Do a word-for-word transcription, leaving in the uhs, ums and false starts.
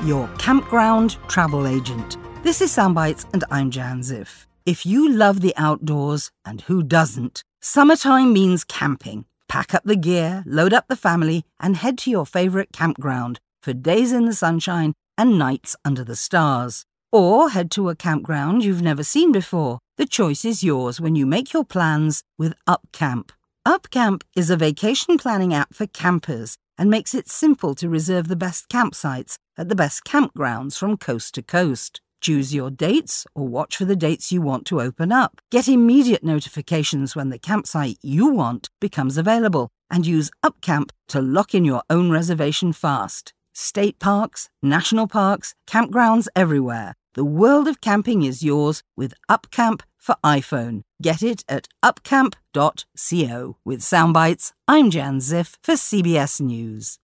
your campground travel agent. This is Soundbites and I'm Jan Ziff. If you love the outdoors, and who doesn't, summertime means camping. Pack up the gear, load up the family, and head to your favourite campground for days in the sunshine and nights under the stars. Or head to a campground you've never seen before. The choice is yours when you make your plans with UpCamp. UpCamp is a vacation planning app for campers and makes it simple to reserve the best campsites at the best campgrounds from coast to coast. Choose your dates or watch for the dates you want to open up. Get immediate notifications when the campsite you want becomes available and use UpCamp to lock in your own reservation fast. State parks, national parks, campgrounds everywhere. The world of camping is yours with UpCamp for iPhone. Get it at upcamp dot co. With Soundbites, I'm Jan Ziff for C B S News.